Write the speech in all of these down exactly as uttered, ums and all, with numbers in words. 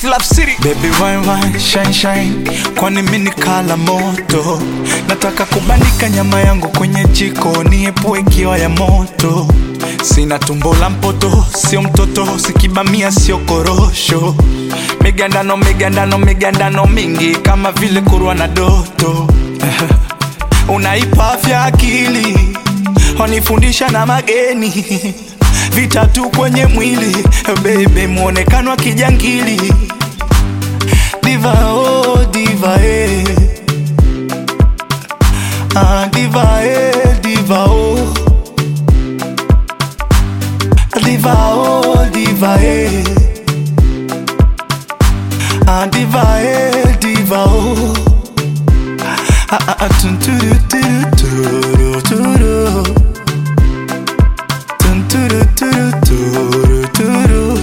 Love City. Baby wine wine shine shine, kwani mimi ni kala moto. Nataka kubandika nyama yangu kwenye jiko, niepue kiwa ya moto. Sina tumbo la mpoto, sio mtoto, sikibamia sio korosho. Migandano migandano migandano mingi kama vile kurwa na doto. Unaipa afya akili, wanifundisha na mageni. Vitatu kwenye mwili, baby muonekano wa kijangili. Diva oh diva eh, ah diva eh diva oh, diva oh diva eh, ah diva eh diva oh, ah ah ah tun turu turu turu turu, tun turu turu turu turu,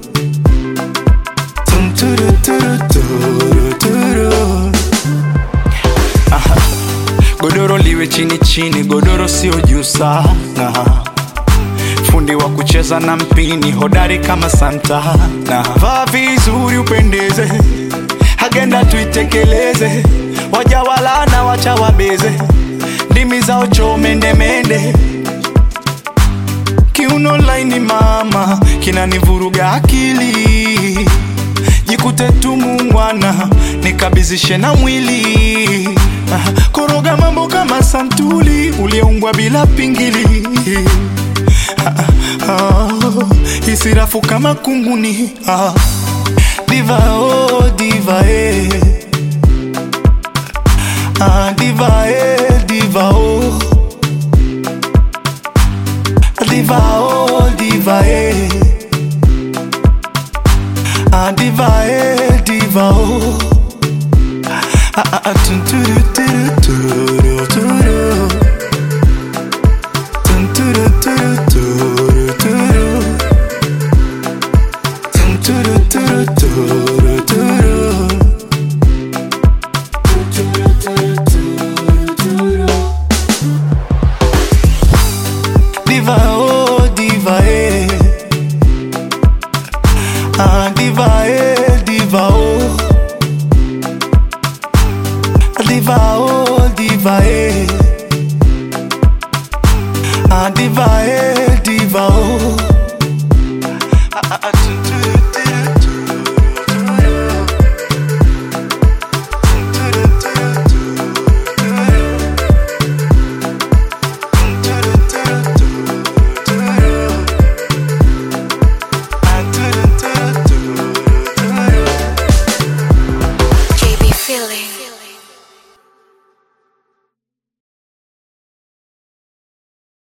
tun turu turu turu turu. Aha. Godoro liwe chini chini, godoro sio juu sana. Fundi wa kucheza na mpini, hodari kama Santana. Vaa vizuri upendeze, agenda tuitekeleze. Waja wala na wacha wabeze, ndimi zao cho mende mende. Kiuno laini mama, kinanivuruga akili. Jikute tu muungwana, nikabizishe na mwili. Koroga mambo kama santuli, uliungwa bila pingili. Hisirafu kama kunguni. Diva oh diva eh, ah diva eh diva oh, diva oh diva eh, ah diva eh diva oh, ah ah tun turu